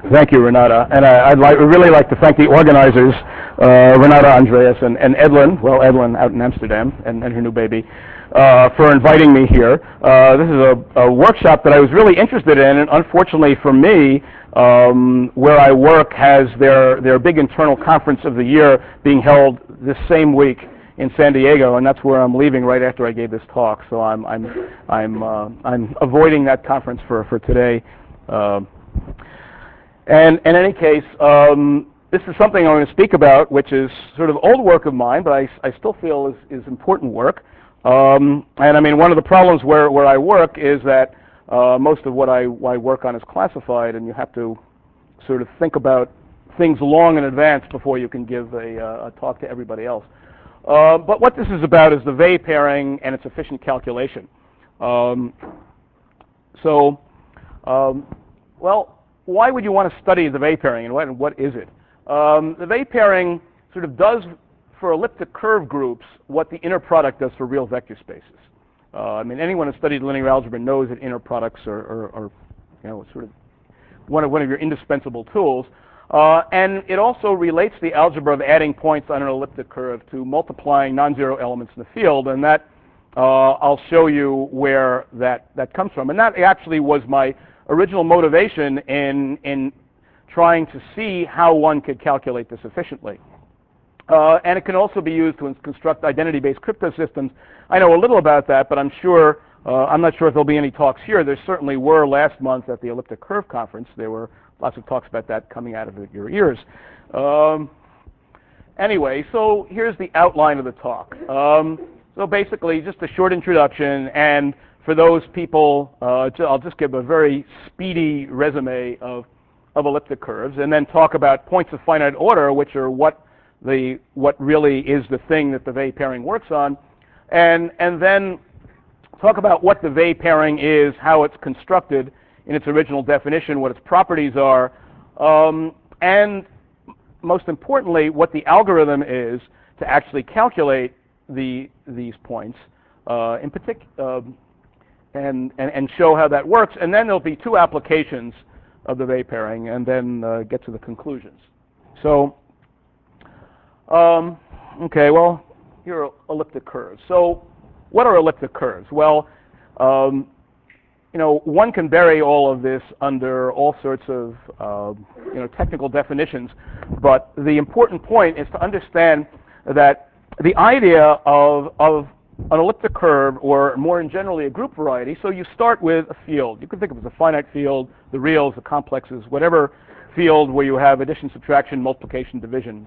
Thank you, Renata. And I'd really like to thank the organizers, Renata, Andreas, and Edlin out in Amsterdam, and her new baby, for inviting me here. This is a workshop that I was really interested in, and unfortunately for me, where I work has their big internal conference of the year being held this same week in San Diego, and that's where I'm leaving right after I gave this talk. So I'm avoiding that conference for today. And in any case, this is something I'm going to speak about, which is sort of old work of mine, but I still feel is important work. And I mean, one of the problems where I work is that most of what I work on is classified, and you have to sort of think about things long in advance before you can give a talk to everybody else. But what this is about is the Weil pairing and its efficient calculation. Well, why would you want to study the Weil pairing, and what is it? The Weil pairing sort of does for elliptic curve groups what the inner product does for real vector spaces. I mean, anyone who studied linear algebra knows that inner products are sort of one of your indispensable tools. And it also relates the algebra of adding points on an elliptic curve to multiplying non-zero elements in the field, and that I'll show you where that comes from. And that actually was my original motivation in trying to see how one could calculate this efficiently. And it can also be used to construct identity-based crypto systems. I know a little about that, but I'm not sure if there'll be any talks here. There certainly were last month at the Elliptic Curve Conference. There were lots of talks about that coming out of your ears. Anyway, so here's the outline of the talk. So basically, just a short introduction, and for those people, I'll just give a very speedy resume of elliptic curves, and then talk about points of finite order, which are what really is the thing that the Weil pairing works on, and then talk about what the Weil pairing is, how it's constructed in its original definition, what its properties are, and most importantly, what the algorithm is to actually calculate these points in particular. And show how that works, and then there'll be two applications of the Weil pairing, and then get to the conclusions. So, okay, well, here are elliptic curves. So, what are elliptic curves? Well, one can bury all of this under all sorts of technical definitions, but the important point is to understand that the idea of an elliptic curve, or more generally a group variety, so you start with a field. You can think of it as a finite field, the reals, the complexes, whatever field where you have addition, subtraction, multiplication, division.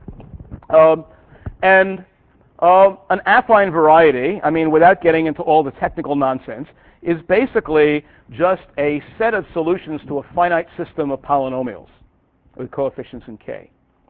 And an affine variety, I mean, without getting into all the technical nonsense, is basically just a set of solutions to a finite system of polynomials with coefficients in k.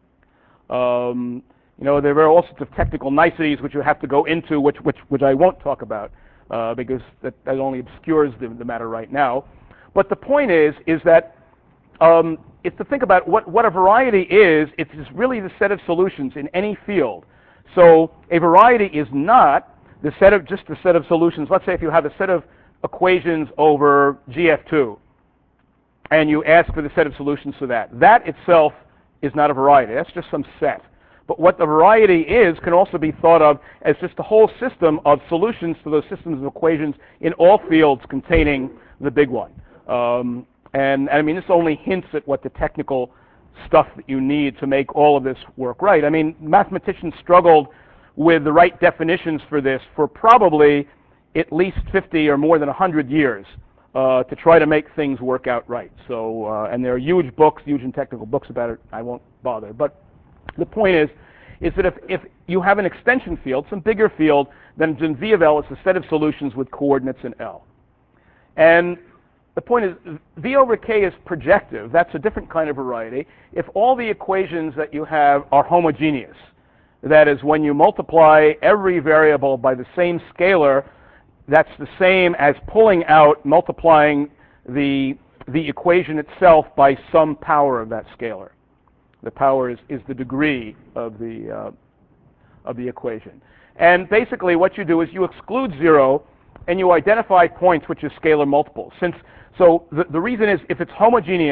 There are all sorts of technical niceties which you have to go into, which I won't talk about because that only obscures the matter right now. But the point is that it's to think about what a variety is. It's just really the set of solutions in any field. So a variety is not just the set of solutions. Let's say if you have a set of equations over GF2, and you ask for the set of solutions to that. That itself is not a variety. That's just some set. But what the variety is can also be thought of as just a whole system of solutions to those systems of equations in all fields containing the big one. And I mean, this only hints at what the technical stuff that you need to make all of this work right. I mean, mathematicians struggled with the right definitions for this for probably at least 50 or more than 100 years to try to make things work out right. So, and there are huge books, huge and technical books about it. I won't bother. But the point is that if you have an extension field, some bigger field, then in V of L, it's a set of solutions with coordinates in L. And the point is, V over K is projective. That's a different kind of variety. If all the equations that you have are homogeneous, that is, when you multiply every variable by the same scalar, that's the same as pulling out, multiplying the equation itself by some power of that scalar. The power is the degree of the equation. And basically what you do is you exclude 0 and you identify points which are scalar multiples. So the reason is if it's homogeneous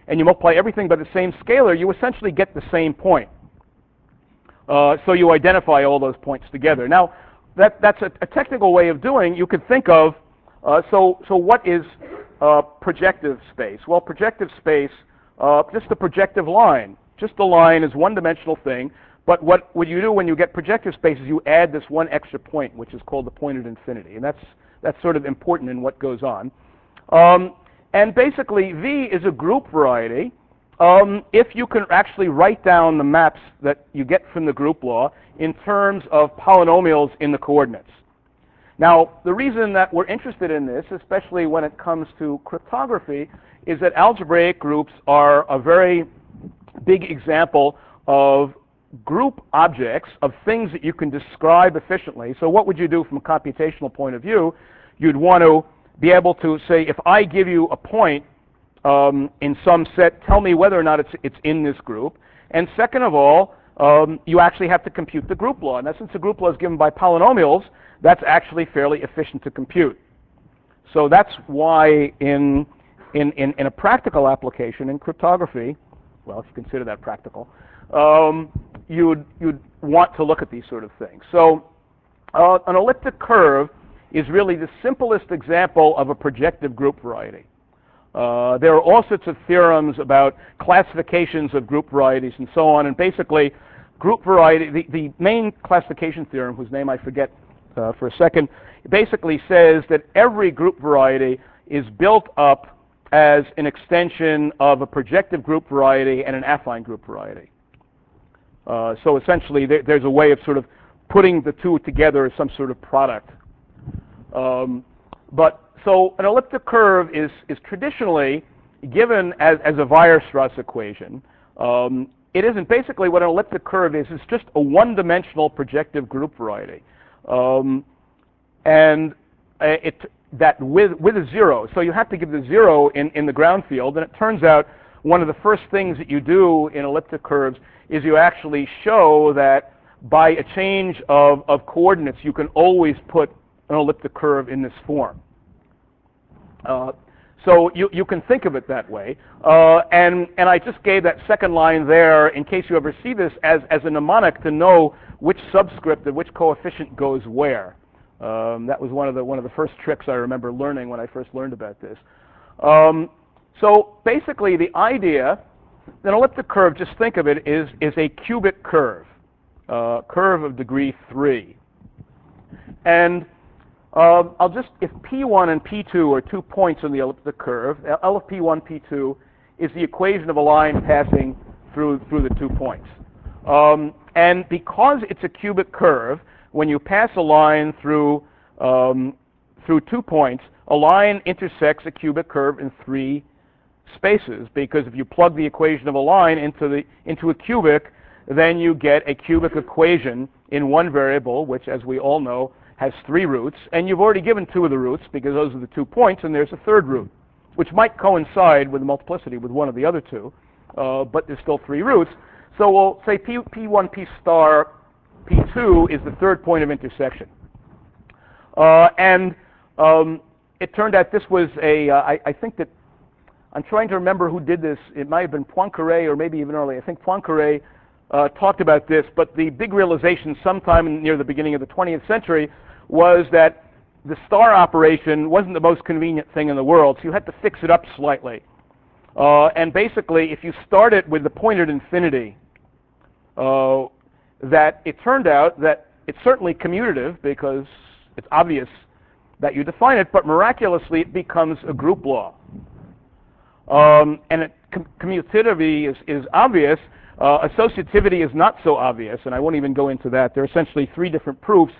and you multiply everything by the same scalar, you essentially get the same point. So you identify all those points together. Now, that's a technical way of doing. You could think of, so what is projective space? Well, projective space, just a projective line. Just a line is one-dimensional thing, but what you do when you get projective space is you add this one extra point, which is called the point at infinity, and that's sort of important in what goes on. And basically, V is a group variety. If you can actually write down the maps that you get from the group law in terms of polynomials in the coordinates. Now, the reason that we're interested in this, especially when it comes to cryptography, is that algebraic groups are a very big example of group objects, of things that you can describe efficiently. So what would you do from a computational point of view? You'd want to be able to say, if I give you a point in some set, tell me whether or not it's in this group. And second of all, you actually have to compute the group law. And since the group law is given by polynomials, that's actually fairly efficient to compute. So that's why in a practical application in cryptography, well, if you consider that practical, you'd want to look at these sort of things. So an elliptic curve is really the simplest example of a projective group variety. There are all sorts of theorems about classifications of group varieties and so on, and basically group variety, the main classification theorem, whose name I forget for a second, basically says that every group variety is built up as an extension of a projective group variety and an affine group variety. So essentially there's a way of sort of putting the two together as some sort of product. So an elliptic curve is traditionally given as a Weierstrass equation. It isn't. Basically what an elliptic curve is just a one-dimensional projective group variety. And that with a zero. So you have to give the zero in the ground field, and it turns out one of the first things that you do in elliptic curves is you actually show that by a change of coordinates, you can always put an elliptic curve in this form. So you can think of it that way. And I just gave that second line there in case you ever see this as a mnemonic to know which subscript and which coefficient goes where. That was one of the first tricks I remember learning when I first learned about this. So basically the idea, an elliptic curve, just think of it, is a cubic curve, curve of degree 3. And I'll just, if P1 and P2 are 2 points on the elliptic curve, L of P1, P2 is the equation of a line passing through the 2 points. And because it's a cubic curve, when you pass a line through 2 points, a line intersects a cubic curve in 3 spaces, because if you plug the equation of a line into a cubic, then you get a cubic equation in one variable, which, as we all know, has 3 roots, and you've already given 2 of the roots because those are the 2 points, and there's a third root, which might coincide with the multiplicity with one of the other 2, but there's still 3 roots. So we'll say P1, P star, P2 is the third point of intersection. And it turned out this was I think that, I'm trying to remember who did this. It might have been Poincaré or maybe even earlier. I think Poincaré talked about this, but the big realization sometime near the beginning of the 20th century was that the star operation wasn't the most convenient thing in the world, so you had to fix it up slightly. And basically, if you start it with the point at infinity, that it turned out that it's certainly commutative because it's obvious that you define it, but miraculously it becomes a group law. And commutativity is obvious. Associativity is not so obvious, and I won't even go into that. There are essentially 3 different proofs,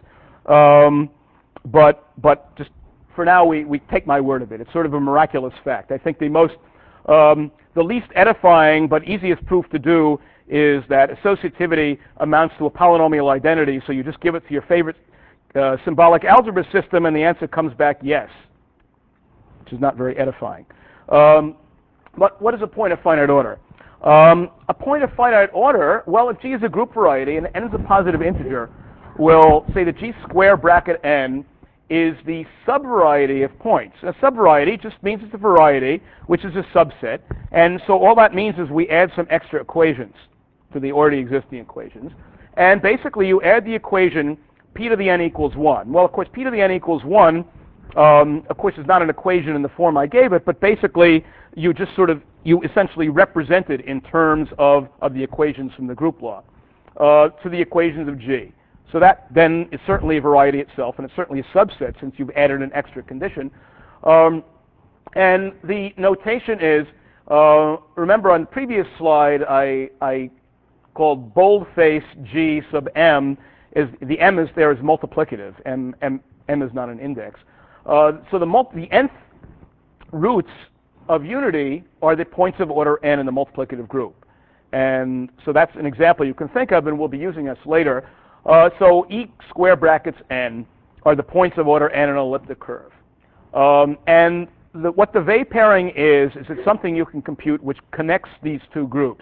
but just for now we take my word of it. It's sort of a miraculous fact. I think the least edifying but easiest proof to do is that associativity amounts to a polynomial identity, so you just give it to your favorite symbolic algebra system and the answer comes back yes, which is not very edifying. But what is a point of finite order? A point of finite order, well, if G is a group variety and n is a positive integer, we'll say that G square bracket n is the subvariety of points. A subvariety just means it's a variety, which is a subset, and so all that means is we add some extra equations to the already existing equations, and basically you add the equation p to the n equals 1. Well, of course, p to the n equals 1, of course, is not an equation in the form I gave it, but basically you just you essentially represent it in terms of the equations from the group law to the equations of G. So that then is certainly a variety itself, and it's certainly a subset since you've added an extra condition. And the notation is, remember on the previous slide, I called boldface G sub m, the m is there is multiplicative, m is not an index. So the nth roots of unity are the points of order n in the multiplicative group. And so that's an example you can think of, and we'll be using this later. So e square brackets n are the points of order n in an elliptic curve. And what the Weil pairing is it's something you can compute which connects these two groups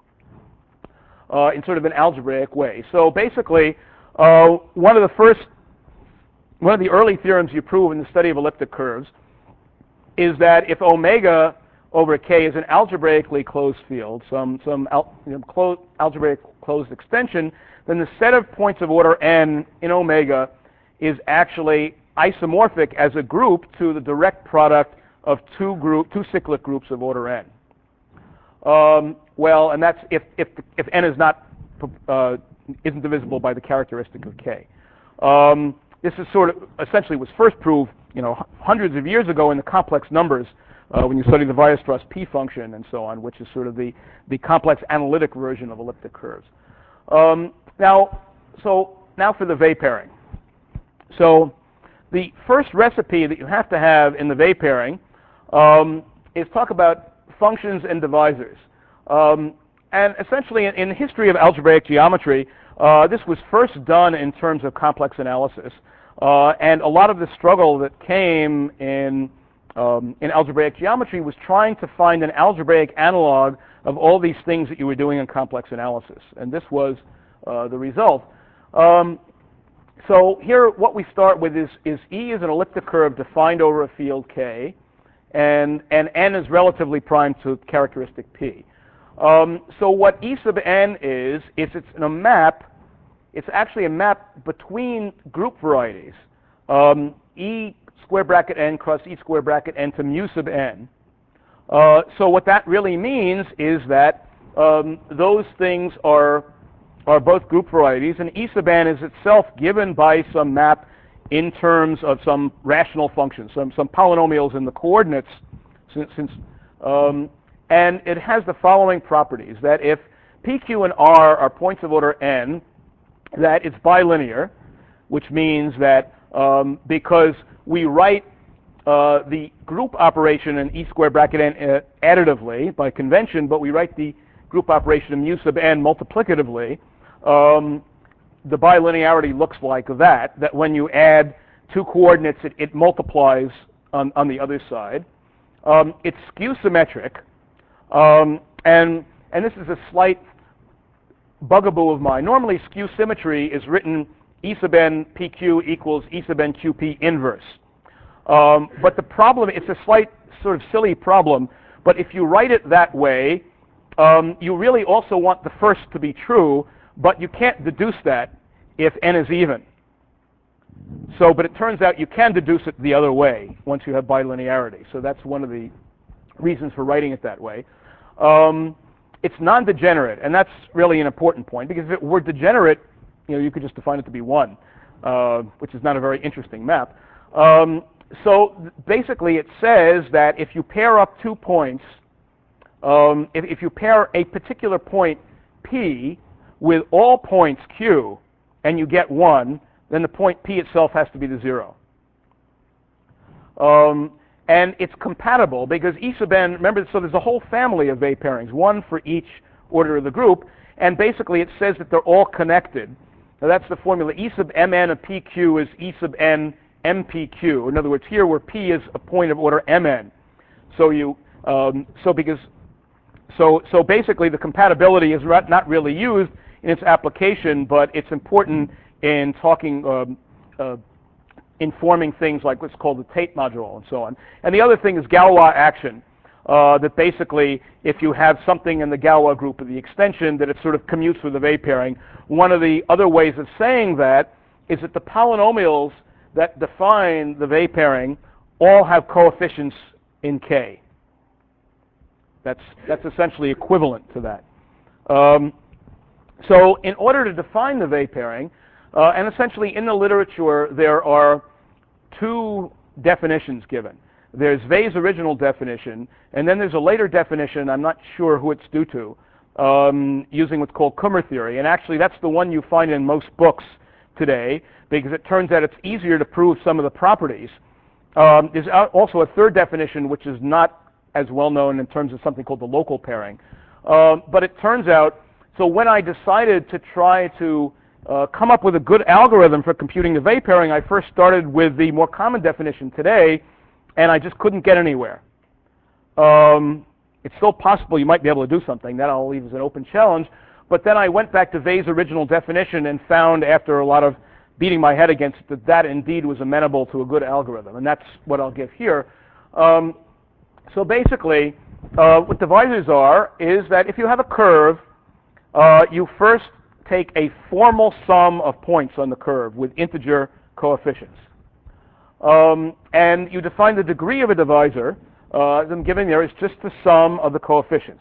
in sort of an algebraic way. So basically, one of the early theorems you prove in the study of elliptic curves is that if omega over k is an algebraically closed field, some algebraic closed extension, then the set of points of order n in omega is actually isomorphic as a group to the direct product of two cyclic groups of order n. Well, and that's if n is not isn't divisible by the characteristic of k. This is sort of essentially was first proved hundreds of years ago in the complex numbers when you study the Weierstrass P function and so on, which is sort of the complex analytic version of elliptic curves. Now for the Weil pairing. So the first recipe that you have to have in the Weil pairing is talk about functions and divisors. And essentially in the history of algebraic geometry, this was first done in terms of complex analysis. And a lot of the struggle that came in algebraic geometry was trying to find an algebraic analog of all these things that you were doing in complex analysis. And this was the result. So here what we start with is E is an elliptic curve defined over a field K, and N is relatively prime to characteristic P. So what E sub N is it's a map. It's actually a map between group varieties. E square bracket N cross E square bracket N to mu sub N. So what that really means is that those things are both group varieties, and E sub N is itself given by some map in terms of some rational function, some polynomials in the coordinates, and it has the following properties: that if P, Q, and R are points of order n, that it's bilinear, which means that because we write the group operation in E square bracket n additively by convention, but we write the group operation in mu sub n multiplicatively, the bilinearity looks like that when you add two coordinates, it multiplies on the other side. It's skew symmetric, and this is a slight bugaboo of mine. Normally, skew symmetry is written E sub n PQ equals E sub n QP inverse. But the problem, it's a slight sort of silly problem, but if you write it that way, you really also want the first to be true, but you can't deduce that if n is even. So, but it turns out you can deduce it the other way once you have bilinearity. So that's one of the reasons for writing it that way. It's non-degenerate, and that's really an important point, because if it were degenerate, you could just define it to be 1, which is not a very interesting map. So basically it says that if you pair up 2 points, if you pair a particular point P with all points Q, and you get 1, then the point P itself has to be the 0. And it's compatible because E sub n, remember, so there's a whole family of Weil pairings, one for each order of the group, and basically it says that they're all connected. Now that's the formula. E sub mn of PQ is E sub n MPQ. In other words, here where P is a point of order mn. So so basically the compatibility is not really used in its application, but it's important in talking informing things like what's called the Tate module and so on. And the other thing is Galois action, that basically if you have something in the Galois group of the extension that it sort of commutes with the wave pairing. One of the other ways of saying that is that the polynomials that define the wave pairing all have coefficients in K. That's essentially equivalent to that. So in order to define the wave pairing, and essentially in the literature there are two definitions given. There's Wey's original definition, and then there's a later definition, I'm not sure who it's due to, using what's called Kummer theory. And actually that's the one you find in most books today, because it turns out it's easier to prove some of the properties. There's also a third definition which is not as well known in terms of something called the local pairing. But it turns out, so when I decided to try to come up with a good algorithm for computing the wave pairing, I first started with the more common definition today, and I just couldn't get anywhere. It's still possible you might be able to do something. That I'll leave as an open challenge. But then I went back to Wey's original definition and found, after a lot of beating my head against it, that indeed was amenable to a good algorithm. And that's what I'll give here. So basically, what divisors are is that if you have a curve, you first take a formal sum of points on the curve with integer coefficients. And you define the degree of a divisor, as I'm giving there, is just the sum of the coefficients.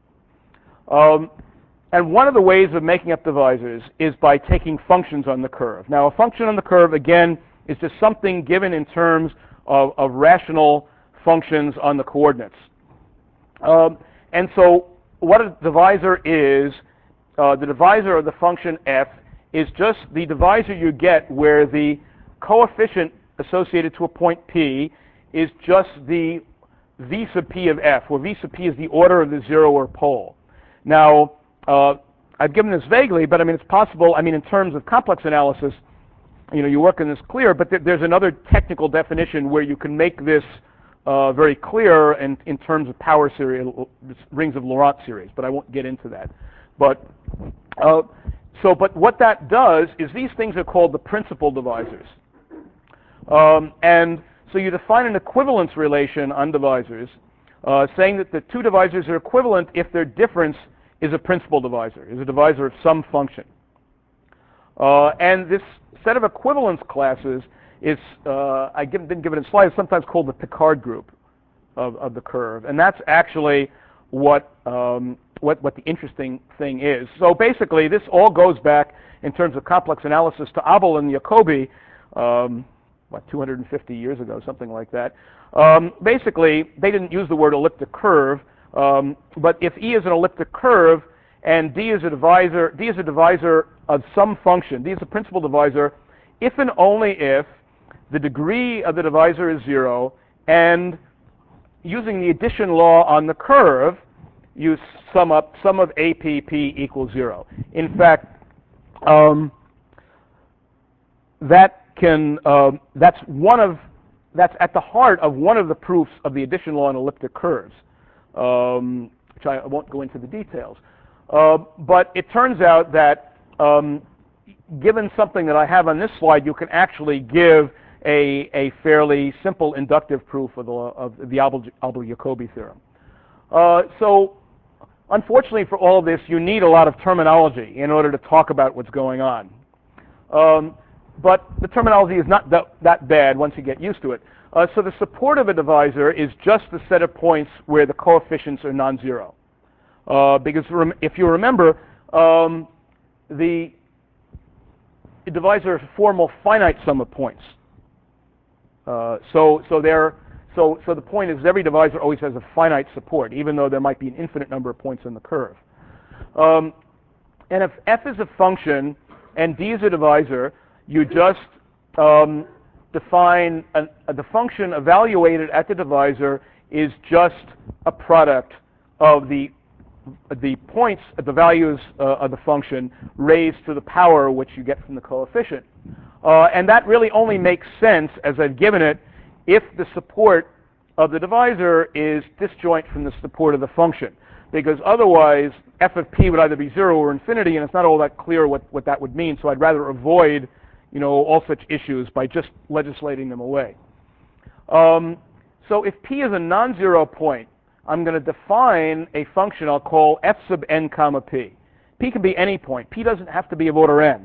And one of the ways of making up divisors is by taking functions on the curve. Now a function on the curve, again, is just something given in terms of rational functions on the coordinates. And so what a divisor is, the divisor of the function f is just the divisor you get where the coefficient associated to a point p is just the v sub p of f, where v sub p is the order of the zero or pole. Now, I've given this vaguely, but I mean it's possible, I mean in terms of complex analysis, you work in this clear, but there's another technical definition where you can make this very clear in terms of power series, rings of Laurent series, but I won't get into that. But what that does is these things are called the principal divisors. And so you define an equivalence relation on divisors, saying that the two divisors are equivalent if their difference is a principal divisor, is a divisor of some function. And this set of equivalence classes is, I didn't give it in slides, sometimes called the Picard group of the curve. And that's actually what the interesting thing is. So basically, this all goes back in terms of complex analysis to Abel and Jacobi, 250 years ago, something like that. Basically, they didn't use the word elliptic curve, but if E is an elliptic curve and D is a divisor of some function, D is a principal divisor, if and only if the degree of the divisor is 0, and using the addition law on the curve, you sum up sum of APP equals 0. In fact, that's at the heart of one of the proofs of the addition law in elliptic curves, which I won't go into the details. But it turns out that given something that I have on this slide, you can actually give a fairly simple inductive proof of the Abel-Jacobi theorem. So unfortunately for all of this, you need a lot of terminology in order to talk about what's going on. But the terminology is not that bad once you get used to it. So the support of a divisor is just the set of points where the coefficients are non-zero. Because if you remember, the divisor is a formal finite sum of points. So the point is every divisor always has a finite support, even though there might be an infinite number of points in the curve. And if f is a function and d is a divisor, you just define the function evaluated at the divisor is just a product of the points, the values of the function raised to the power which you get from the coefficient. And that really only makes sense, as I've given it, if the support of the divisor is disjoint from the support of the function. Because otherwise, f of p would either be 0 or infinity, and it's not all that clear what that would mean, so I'd rather avoid all such issues by just legislating them away. So if P is a non-zero point, I'm going to define a function I'll call f sub n comma P. P can be any point. P doesn't have to be of order n.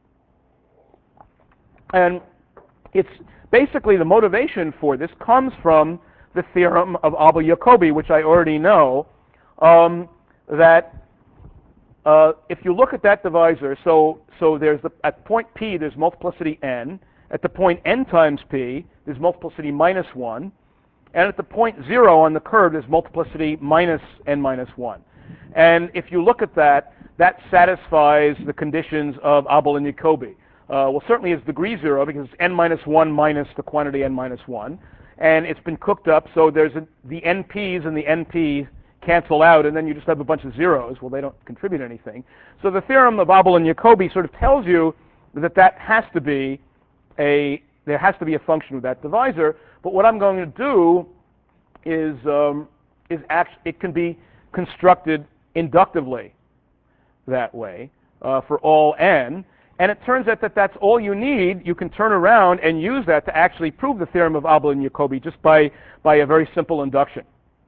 And it's basically the motivation for this comes from the theorem of Abel-Jacobi, which I already know, that if you look at that divisor, so there's at point P there's multiplicity n. At the point n times P there's multiplicity minus 1. And at the point 0 on the curve there's multiplicity minus n minus 1. And if you look at that, that satisfies the conditions of Abel and Jacobi. Well, certainly it's degree 0 because it's n minus 1 minus the quantity n minus 1. And it's been cooked up so there's the np's and the np cancel out, and then you just have a bunch of zeros. Well, they don't contribute anything. So the theorem of Abel and Jacobi sort of tells you that there has to be a function of that divisor. But what I'm going to do is it can be constructed inductively that way for all n. And it turns out that that's all you need. You can turn around and use that to actually prove the theorem of Abel and Jacobi just by a very simple induction.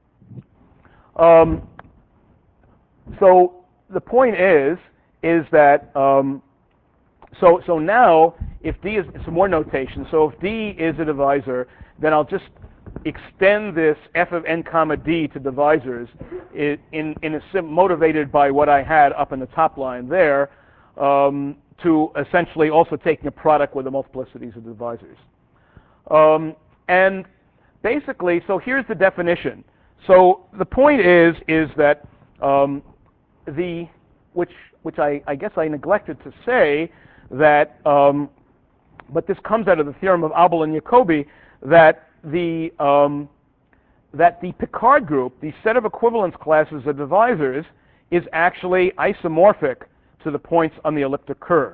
So the point is that so now if D is some more notation. So if D is a divisor, then I'll just extend this f of n comma D to divisors motivated by what I had up in the top line there. To essentially also taking a product with the multiplicities of the divisors. And basically, so here's the definition. So the point is that which I guess I neglected to say that, but this comes out of the theorem of Abel and Jacobi, that the Picard group, the set of equivalence classes of divisors, is actually isomorphic to the points on the elliptic curve.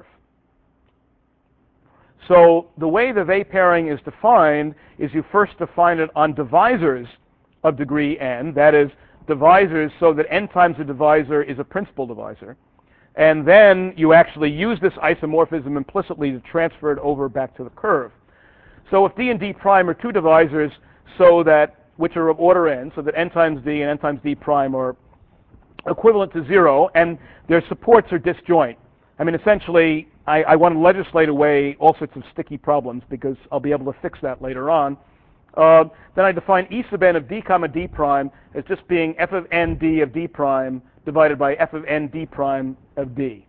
So the way the Weil pairing is defined is you first define it on divisors of degree n, that is, divisors so that n times a divisor is a principal divisor, and then you actually use this isomorphism implicitly to transfer it over back to the curve. So if D and D prime are two divisors which are of order n, so that n times D and n times D prime are equivalent to 0, and their supports are disjoint. I mean, essentially, I want to legislate away all sorts of sticky problems because I'll be able to fix that later on. Then I define E sub n of D comma D prime as just being f of n D of D prime divided by f of n D prime of D.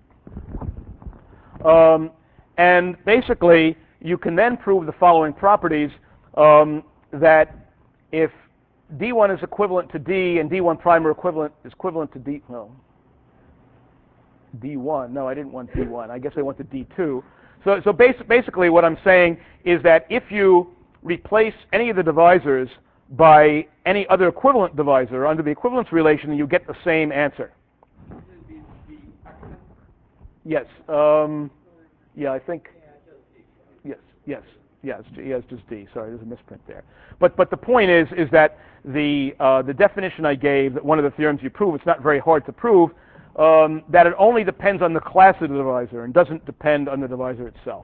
And basically, you can then prove the following properties, that if D1 is equivalent to D and D1 prime is equivalent to D, well, D1, no, I didn't want D1, I guess I wanted D2. So basically what I'm saying is that if you replace any of the divisors by any other equivalent divisor under the equivalence relation, you get the same answer. Yes, yeah, I think, yes, it's just D. Sorry, there's a misprint there. But the point is that the definition I gave, that one of the theorems you prove, it's not very hard to prove, that it only depends on the class of the divisor and doesn't depend on the divisor itself.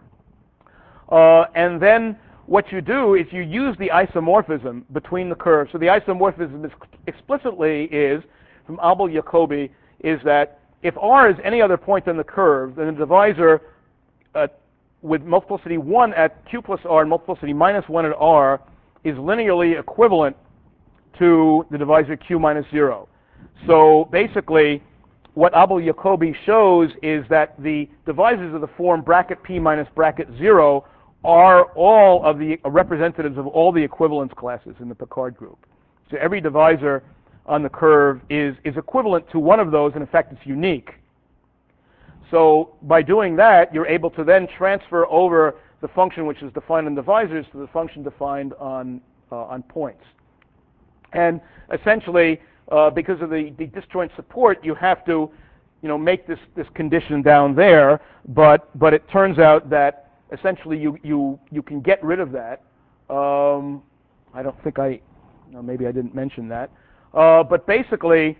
And then what you do is you use the isomorphism between the curves. So the isomorphism is explicitly is, from Abel-Jacobi, is that if R is any other point on the curve, then the divisor with multiplicity 1 at Q plus R and multiplicity minus 1 at R is linearly equivalent to the divisor Q minus 0. So basically, what Abel-Jacobi shows is that the divisors of the form bracket P minus bracket 0 are all of the representatives of all the equivalence classes in the Picard group. So every divisor on the curve is equivalent to one of those, and in fact it's unique. So by doing that, you're able to then transfer over the function which is defined on divisors to the function defined on points. And essentially, because of the disjoint support, you have to, make this condition down there. But it turns out that essentially you can get rid of that. I don't think maybe I didn't mention that. But basically,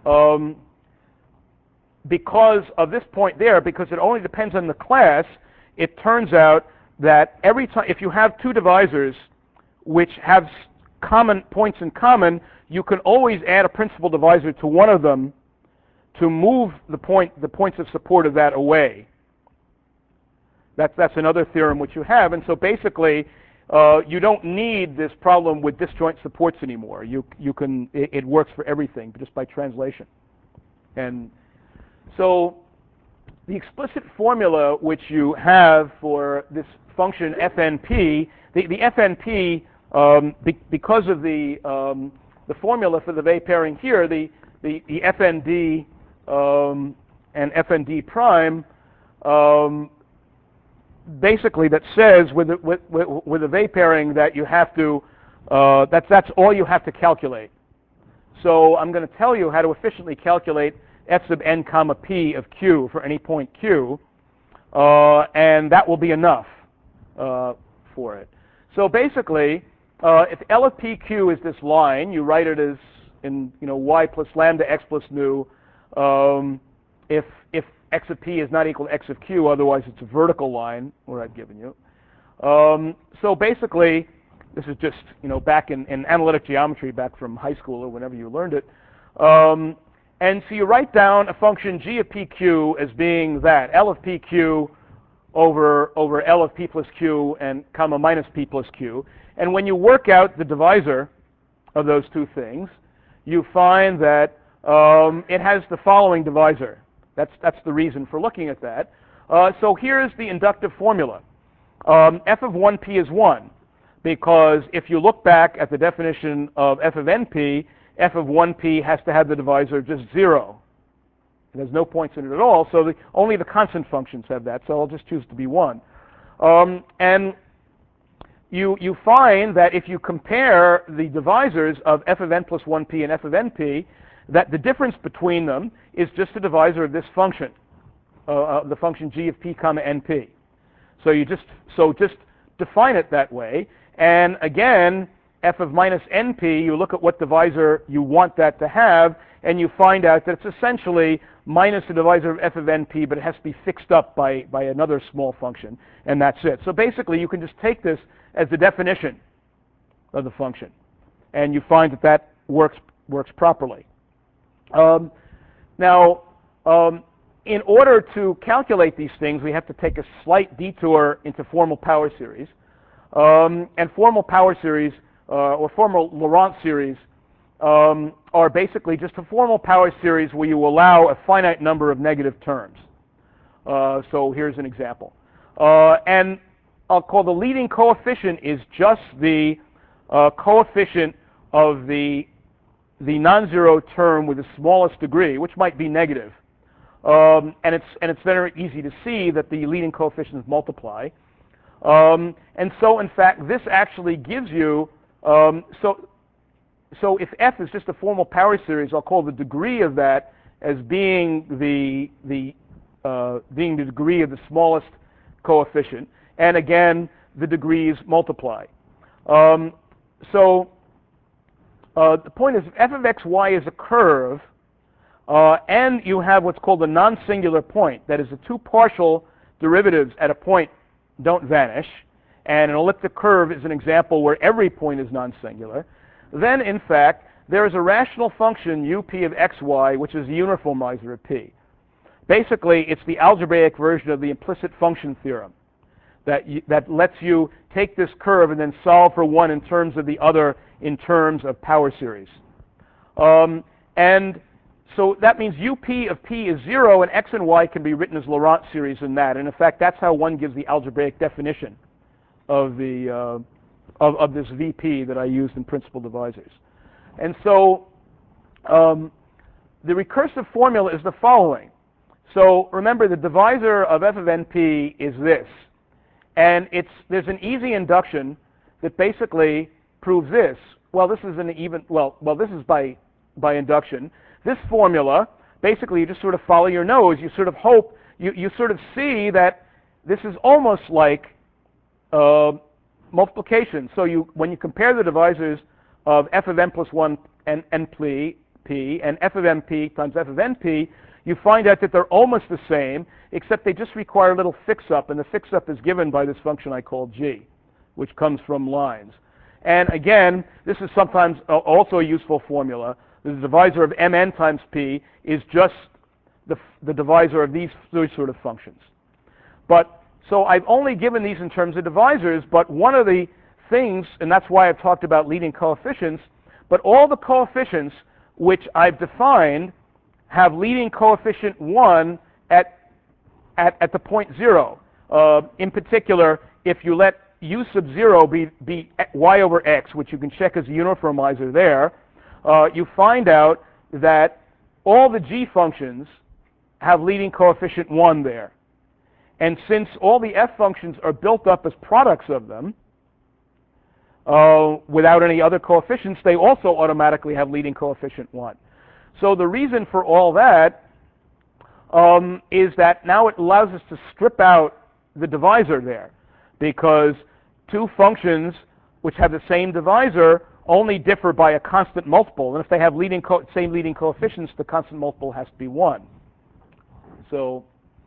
because of this point there, because it only depends on the class, it turns out that every time, if you have two divisors which have common points in common, you can always add a principal divisor to one of them to move the points of support of that away. That's another theorem which you have, and so basically you don't need this problem with disjoint supports anymore. It works for everything just by translation. And so the explicit formula which you have for this function fnp, the fnp, because of the formula for the Weil pairing here, the fnd and fnd prime, basically that says with the Weil pairing that you have to, that's all you have to calculate. So I'm going to tell you how to efficiently calculate f sub n comma p of q for any point q, and that will be enough for it. So basically, if L of PQ is this line, you write it as in y plus lambda x plus nu. If x of p is not equal to x of q, otherwise it's a vertical line, what I've given you. So basically, this is just back in analytic geometry, back from high school or whenever you learned it. And so you write down a function g of pq as being that L of pq over L of p plus q and comma minus p plus q. And when you work out the divisor of those two things, you find that it has the following divisor. That's the reason for looking at that. So here's the inductive formula. F of 1p is 1, because if you look back at the definition of f of np, f of 1p has to have the divisor just 0. There's no points in it at all, so only the constant functions have that, so I'll just choose to be 1. And you find that if you compare the divisors of f of n plus 1p and f of np, that the difference between them is just the divisor of this function, the function g of p comma np. So just define it that way, and again, f of minus np, you look at what divisor you want that to have, and you find out that it's essentially minus the divisor of f of np, but it has to be fixed up by another small function, and that's it. So basically, you can just take this as the definition of the function, and you find that works properly. Now, in order to calculate these things, we have to take a slight detour into formal power series, and formal power series or formal Laurent series are basically just a formal power series where you allow a finite number of negative terms. So here's an example. And I'll call the leading coefficient is just the coefficient of the non-zero term with the smallest degree, which might be negative. And it's very easy to see that the leading coefficients multiply. And so in fact, this actually gives you, so if f is just a formal power series, I'll call the degree of that as being the degree of the smallest coefficient, and again the degrees multiply. So the point is, if f of xy is a curve, and you have what's called a non-singular point, that is, the two partial derivatives at a point don't vanish, and an elliptic curve is an example where every point is non-singular, then in fact there is a rational function up of xy which is a uniformizer of p. Basically, it's the algebraic version of the implicit function theorem that lets you take this curve and then solve for one in terms of the other in terms of power series. And so that means up of p is 0, and x and y can be written as Laurent series in that. And in fact, that's how one gives the algebraic definition of the of this VP that I used in principal divisors. And so the recursive formula is the following. So remember, the divisor of f of np is this, and there's an easy induction that basically proves this. Well, this is this is by induction. This formula, basically, you just sort of follow your nose. You sort of hope, you sort of see that this is almost like multiplication. So when you compare the divisors of f of n plus 1 and n p, MP and f of MP times f of NP, you find out that they're almost the same, except they just require a little fix-up, and the fix-up is given by this function I call g, which comes from lines. And again, this is sometimes also a useful formula. The divisor of mn times p is just the divisor of these three sort of functions. But so I've only given these in terms of divisors, but one of the things, and that's why I've talked about leading coefficients, but all the coefficients which I've defined have leading coefficient 1 at the point 0. In particular, if you let u sub 0 be y over x, which you can check as a uniformizer there, you find out that all the g functions have leading coefficient 1 there. And since all the f functions are built up as products of them, without any other coefficients, they also automatically have leading coefficient 1. So the reason for all that is that now it allows us to strip out the divisor there, because two functions which have the same divisor only differ by a constant multiple, and if they have same leading coefficients, the constant multiple has to be 1. So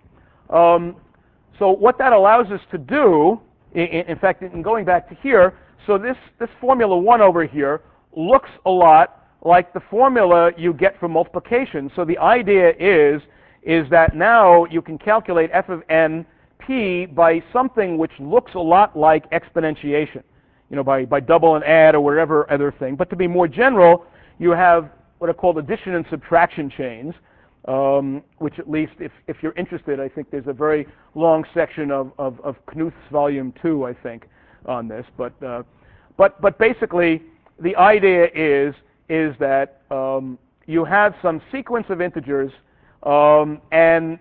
what that allows us to do, in fact, in going back to here, so this formula 1 over here looks a lot like the formula you get from multiplication. So the idea is that now you can calculate f of n p by something which looks a lot like exponentiation, by double and add or whatever other thing. But to be more general, you have what are called addition and subtraction chains, which at least if you're interested, I think there's a very long section of Knuth's volume 2, I think, on this. But basically the idea is that you have some sequence of integers, and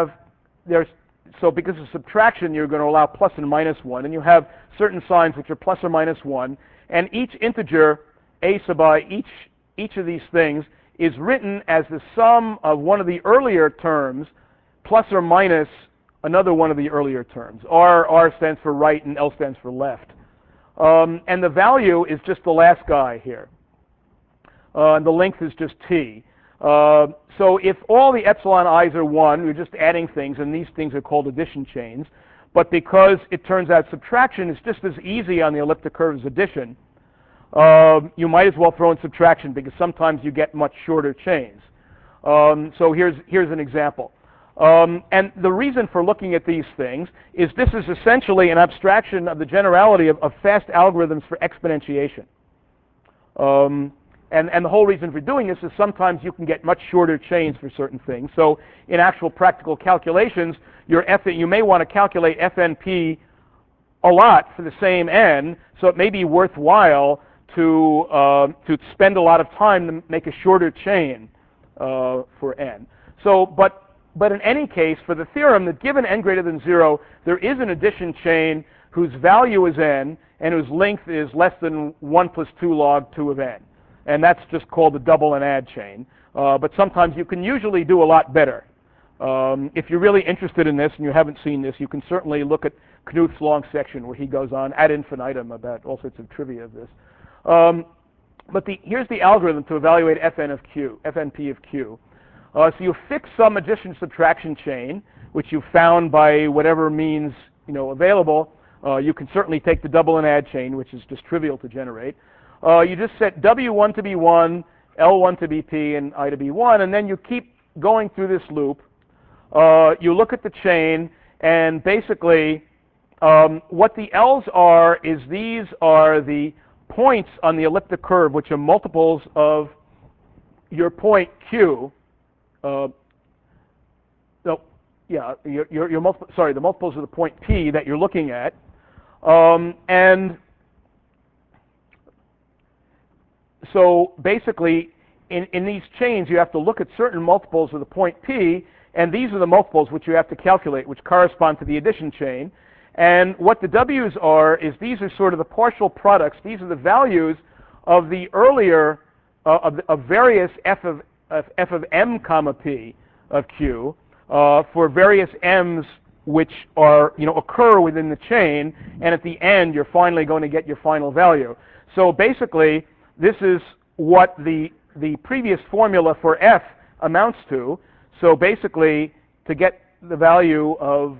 so because of subtraction, you're going to allow plus and minus 1, and you have certain signs which are plus or minus 1, and each integer, a sub I, each of these things is written as the sum of one of the earlier terms plus or minus another one of the earlier terms. R stands for right and L stands for left. And the value is just the last guy here. And the length is just t. So if all the epsilon i's are 1, we're just adding things, and these things are called addition chains. But because it turns out subtraction is just as easy on the elliptic curve as addition, you might as well throw in subtraction, because sometimes you get much shorter chains. So here's an example. And the reason for looking at these things is this is essentially an abstraction of the generality of fast algorithms for exponentiation. And the whole reason for doing this is sometimes you can get much shorter chains for certain things. So in actual practical calculations, you may want to calculate FNP a lot for the same n, so it may be worthwhile to spend a lot of time to make a shorter chain for n. So, but in any case, for the theorem that given n greater than 0, there is an addition chain whose value is n and whose length is less than 1 plus 2 log 2 of n. And that's just called the double and add chain. But sometimes you can usually do a lot better. If you're really interested in this and you haven't seen this, you can certainly look at Knuth's long section where he goes on ad infinitum about all sorts of trivia of this. But here's the algorithm to evaluate FNP of Q. So you fix some addition subtraction chain, which you found by whatever means available. You can certainly take the double and add chain, which is just trivial to generate. You just set W1 to be 1, L1 to be P, and I to be 1, and then you keep going through this loop. You look at the chain, and basically what the L's are is these are the points on the elliptic curve, which are multiples of your point Q. The multiples of the point P that you're looking at. And so basically, in these chains, you have to look at certain multiples of the point P, and these are the multiples which you have to calculate, which correspond to the addition chain. And what the W's are is these are sort of the partial products. These are the values of the earlier of various f of m comma p of Q for various m's which are occur within the chain, and at the end you're finally going to get your final value. So basically, this is what the the previous formula for f amounts to. So basically, to get the value of,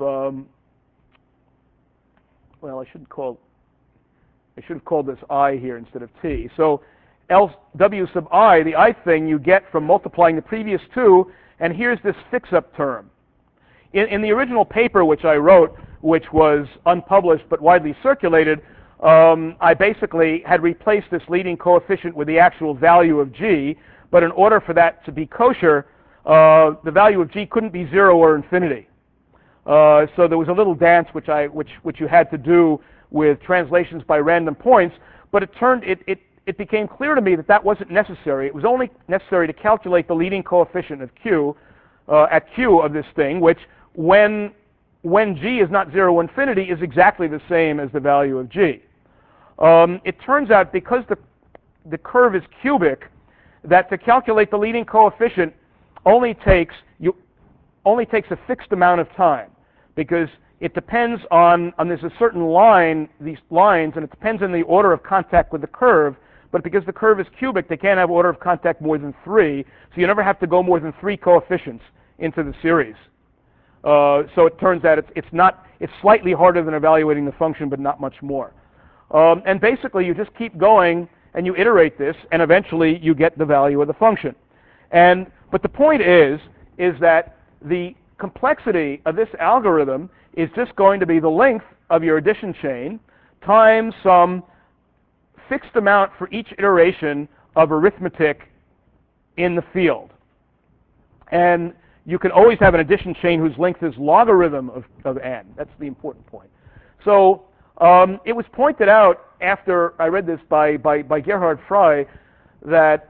well, I should have called this I here instead of t. So W sub I, the I thing you get from multiplying the previous two, and here's this fix-up term. In the original paper which I wrote, which was unpublished but widely circulated, I basically had replaced this leading coefficient with the actual value of g, but in order for that to be kosher, the value of g couldn't be 0 or infinity. So there was a little dance which you had to do with translations by random points, but it became clear to me that that wasn't necessary. It was only necessary to calculate the leading coefficient of q at q of this thing, which when g is not 0 or infinity is exactly the same as the value of g. It turns out because the curve is cubic, that to calculate the leading coefficient only takes a fixed amount of time, because it depends on there's a certain line, these lines, and it depends on the order of contact with the curve. But because the curve is cubic, they can't have order of contact more than 3, so you never have to go more than 3 coefficients into the series. So it turns out it's slightly harder than evaluating the function, but not much more. And basically, you just keep going and you iterate this, and eventually you get the value of the function. But the point is that the complexity of this algorithm is just going to be the length of your addition chain times some fixed amount for each iteration of arithmetic in the field. And you can always have an addition chain whose length is logarithm of n. That's the important point. So it was pointed out after I read this by Gerhard Frey that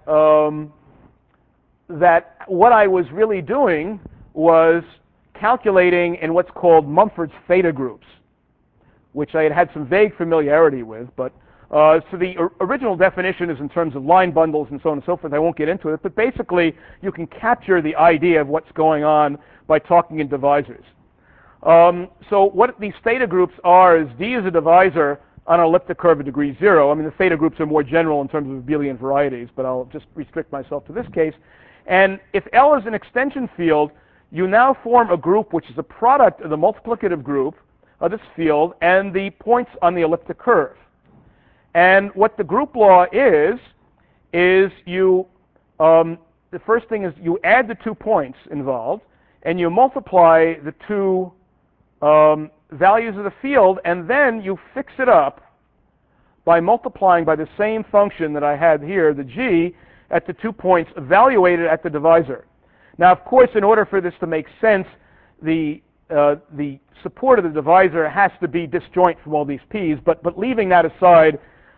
that what I was really doing was calculating in what's called Mumford's theta groups, which I had some vague familiarity with. But so the original definition is in terms of line bundles and so on and so forth. I won't get into it, but basically you can capture the idea of what's going on by talking in divisors. So what these theta groups are is D is a divisor on an elliptic curve of degree 0. I mean, the theta groups are more general in terms of abelian varieties, but I'll just restrict myself to this case. And if L is an extension field, you now form a group which is a product of the multiplicative group of this field and the points on the elliptic curve. And what the group law is you, the first thing is you add the 2 points involved, and you multiply the 2 values of the field, and then you fix it up by multiplying by the same function that I had here, the g, at the 2 points evaluated at the divisor. Now, of course, in order for this to make sense, the support of the divisor has to be disjoint from all these p's, but leaving that aside,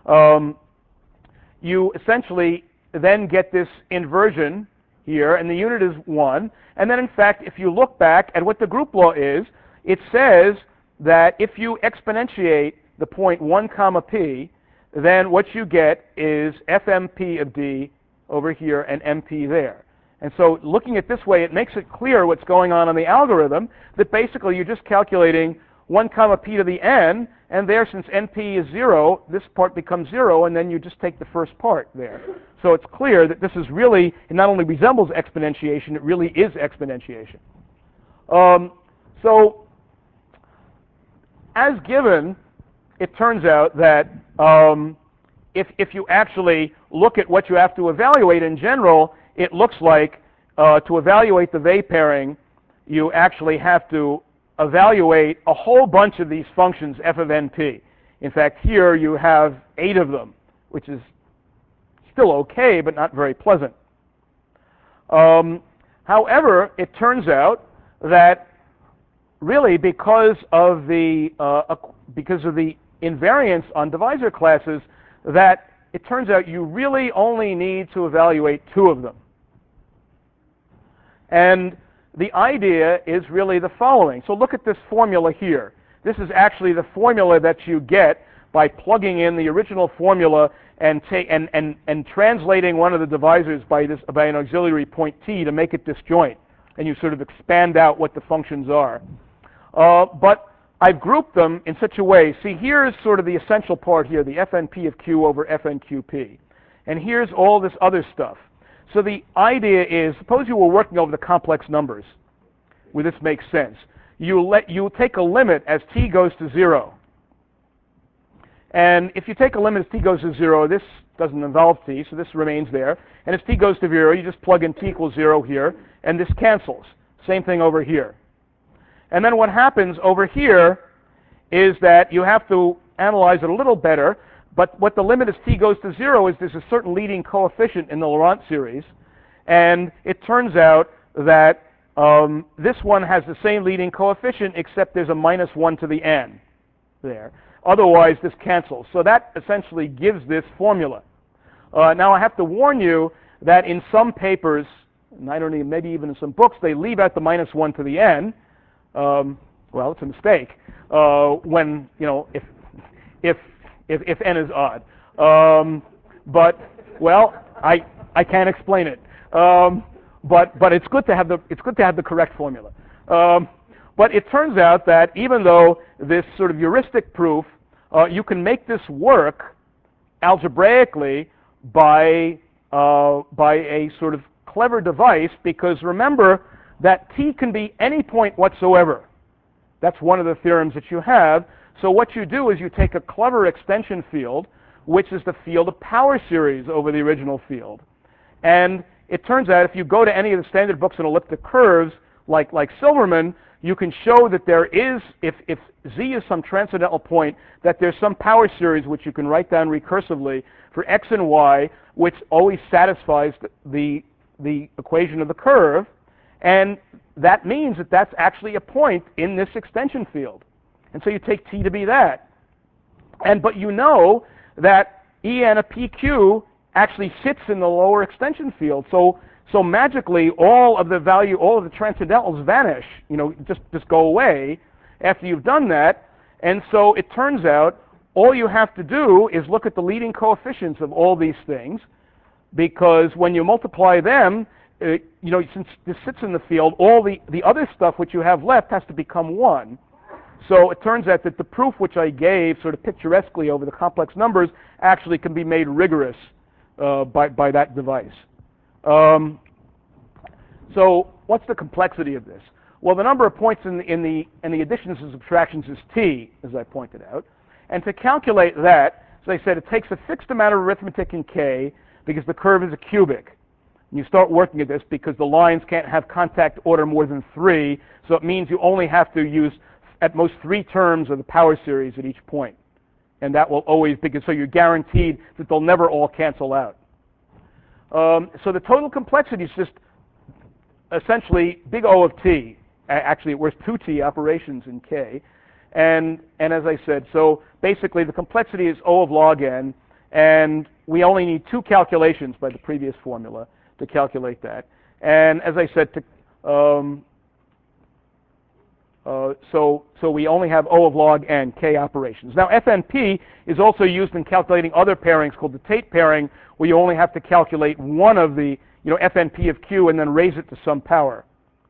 you essentially then get this inversion here, and the unit is 1. And then, in fact, if you look back at what the group law is, it says that if you exponentiate the point 1 comma p, then what you get is fmp of d over here and mp there. And so looking at this way, it makes it clear what's going on in the algorithm, that basically you're just calculating 1 comma p to the n, and there, since np is 0, this part becomes 0, and then you just take the first part there. So it's clear that this is really, it not only resembles exponentiation, it really is exponentiation. So as given, it turns out that if you actually look at what you have to evaluate in general, it looks like to evaluate the Weil pairing, you actually have to evaluate a whole bunch of these functions f of np. In fact, here you have 8 of them, which is still okay, but not very pleasant. However, it turns out that really because of the invariance on divisor classes, that it turns out you really only need to evaluate 2 of them. And the idea is really the following. So look at this formula here. This is actually the formula that you get by plugging in the original formula and translating one of the divisors by an auxiliary point t to make it disjoint. And you sort of expand out what the functions are. But I've grouped them in such a way. See, here's sort of the essential part here, the fnp of q over fnqp. And here's all this other stuff. So the idea is, suppose you were working over the complex numbers, where this makes sense. You take a limit as t goes to 0. And if you take a limit as t goes to 0, this doesn't involve t, so this remains there. And as t goes to 0, you just plug in t equals 0 here, and this cancels. Same thing over here. And then what happens over here is that you have to analyze it a little better, but what the limit as t goes to 0 is there's a certain leading coefficient in the Laurent series, and it turns out that this one has the same leading coefficient, except there's a minus 1 to the n there. Otherwise, this cancels. So that essentially gives this formula. Now, I have to warn you that in some papers, and I don't know, maybe even in some books, they leave out the minus 1 to the n. Well, it's a mistake when, if n is odd. But, well, I can't explain it. But it's good to have the correct formula. But it turns out that even though this sort of heuristic proof, you can make this work algebraically by a sort of clever device, because remember that t can be any point whatsoever. That's one of the theorems that you have. So what you do is you take a clever extension field, which is the field of power series over the original field. And it turns out if you go to any of the standard books on elliptic curves, like Silverman, you can show that there is, if z is some transcendental point, that there's some power series which you can write down recursively for x and y, which always satisfies the equation of the curve. And that means that that's actually a point in this extension field. And so you take t to be that. But you know that En of PQ actually sits in the lower extension field. So magically, all of the transcendentals vanish, just go away after you've done that. And so it turns out all you have to do is look at the leading coefficients of all these things, because when you multiply them, since this sits in the field, all the other stuff which you have left has to become 1. So it turns out that the proof which I gave sort of picturesquely over the complex numbers actually can be made rigorous by that device. So what's the complexity of this? Well, the number of points in the additions and subtractions is t, as I pointed out. And to calculate that, as I said, it takes a fixed amount of arithmetic in k, because the curve is a cubic. And you start working at this because the lines can't have contact order more than 3, so it means you only have to use at most 3 terms of the power series at each point. And that will always, because so you're guaranteed that they'll never all cancel out. So the total complexity is just essentially big O of t. Actually, it was 2t operations in k. And as I said, so basically the complexity is O of log n, and we only need 2 calculations by the previous formula to calculate that. And as I said, so we only have O of log n, k operations. Now FNP is also used in calculating other pairings called the Tate pairing, where you only have to calculate one of the, FNP of q and then raise it to some power.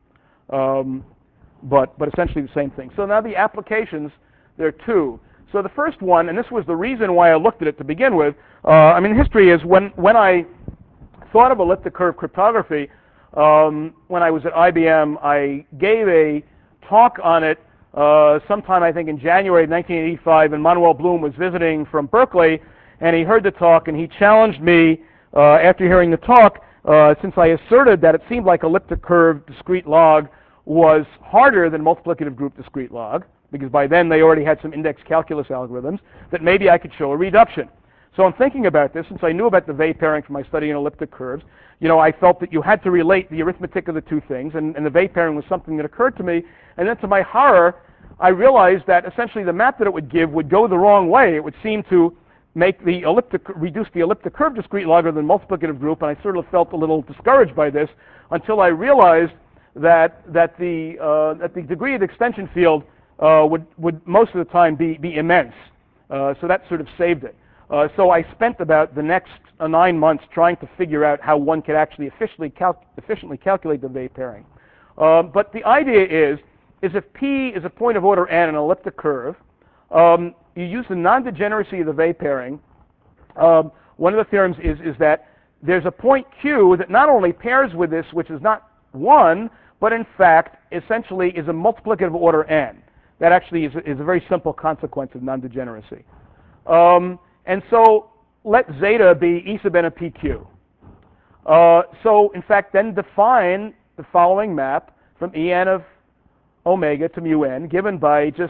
But essentially the same thing. So now the applications, there are 2. So the first one, and this was the reason why I looked at it to begin with, history is when I thought of elliptic curve cryptography, when I was at IBM, I gave a talk on it sometime, I think, in January of 1985, and Manuel Blum was visiting from Berkeley, and he heard the talk, and he challenged me after hearing the talk, since I asserted that it seemed like elliptic curve discrete log was harder than multiplicative group discrete log, because by then they already had some index calculus algorithms, that maybe I could show a reduction. So I'm thinking about this, since I knew about the Weil pairing from my study in elliptic curves. I felt that you had to relate the arithmetic of the 2 things, and the Weil pairing was something that occurred to me. And then to my horror, I realized that essentially the map that it would give would go the wrong way. It would seem to make reduce the elliptic curve discrete log than multiplicative group, and I sort of felt a little discouraged by this until I realized that the degree of the extension field would most of the time be immense. So that sort of saved it. So I spent about the next 9 months trying to figure out how one could actually efficiently calculate the Weil pairing. But the idea is if P is a point of order n in an elliptic curve, you use the non-degeneracy of the Weil pairing. One of the theorems is that there's a point Q that not only pairs with this, which is not 1, but in fact essentially is a multiplicative of order n. That actually is a very simple consequence of non-degeneracy. And so let zeta be E sub n of PQ. So in fact then define the following map from En of omega to mu n, given by just